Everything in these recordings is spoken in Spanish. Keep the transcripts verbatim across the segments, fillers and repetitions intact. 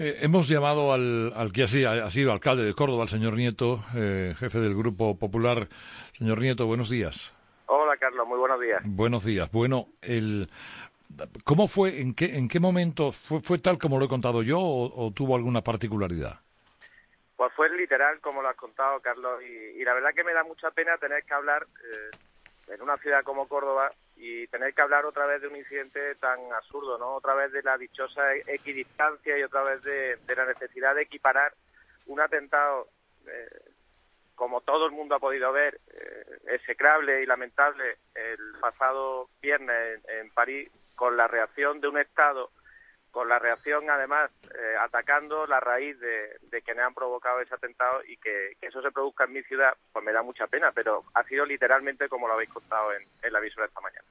Eh, hemos llamado al, al que así ha, ha sido alcalde de Córdoba, el señor Nieto, eh, jefe del Grupo Popular. Señor Nieto, buenos días. Hola, Carlos, muy buenos días. Buenos días. Bueno, el, ¿cómo fue, en qué, en qué momento, fue, fue tal como lo he contado yo o, o tuvo alguna particularidad? Pues fue literal como lo has contado, Carlos, y, y la verdad que me da mucha pena tener que hablar eh, en una ciudad como Córdoba y tener que hablar otra vez de un incidente tan absurdo, ¿no? Otra vez de la dichosa equidistancia y otra vez de, de la necesidad de equiparar un atentado, eh, como todo el mundo ha podido ver, eh, execrable y lamentable el pasado viernes en, en París, con la reacción de un Estado, con la reacción además eh, atacando la raíz de, de quienes han provocado ese atentado, y que, que eso se produzca en mi ciudad, pues me da mucha pena, pero ha sido literalmente como lo habéis contado en, en la emisora esta mañana.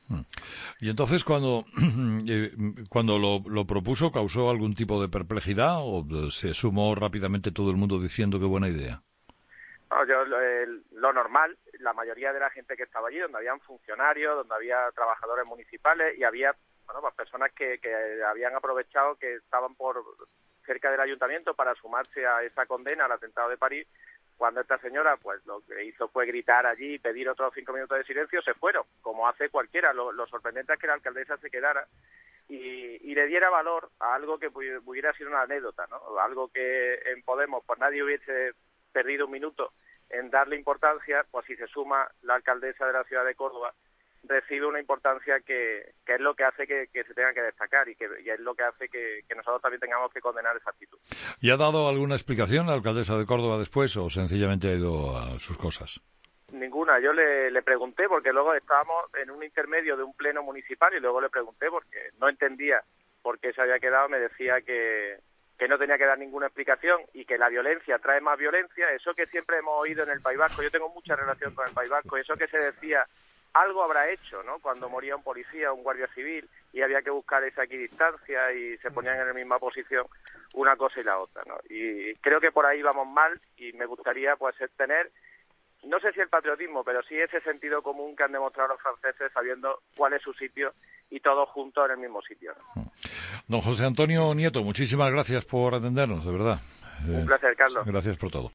Y entonces cuando eh, cuando lo, lo propuso, ¿causó algún tipo de perplejidad o se sumó rápidamente todo el mundo diciendo qué buena idea? No, yo eh, lo normal, la mayoría de la gente que estaba allí, donde habían funcionarios, donde había trabajadores municipales y había bueno, pues personas que, que habían aprovechado que estaban por cerca del ayuntamiento para sumarse a esa condena al atentado de París. Cuando esta señora, pues lo que hizo fue gritar allí y pedir otros cinco minutos de silencio, se fueron, como hace cualquiera. Lo, lo sorprendente es que la alcaldesa se quedara y, y le diera valor a algo que pudiera ser una anécdota, ¿no? Algo que en Podemos pues nadie hubiese perdido un minuto en darle importancia, pues si se suma la alcaldesa de la ciudad de Córdoba, recibe una importancia que, que es lo que hace que, que se tenga que destacar y que y es lo que hace que, que nosotros también tengamos que condenar esa actitud. ¿Y ha dado alguna explicación la alcaldesa de Córdoba después o sencillamente ha ido a sus cosas? Ninguna. Yo le, le pregunté, porque luego estábamos en un intermedio de un pleno municipal y luego le pregunté porque no entendía por qué se había quedado. Me decía que, que no tenía que dar ninguna explicación y que la violencia trae más violencia. Eso que siempre hemos oído en el País Vasco, yo tengo mucha relación con el País Vasco, eso que se decía, algo habrá hecho, ¿no? Cuando moría un policía o un guardia civil y había que buscar esa equidistancia y se ponían en la misma posición una cosa y la otra, ¿no? Y creo que por ahí vamos mal y me gustaría pues tener, no sé si el patriotismo, pero sí ese sentido común que han demostrado los franceses sabiendo cuál es su sitio y todos juntos en el mismo sitio, ¿no? Don José Antonio Nieto, muchísimas gracias por atendernos, de verdad. Un placer, Carlos. Gracias por todo.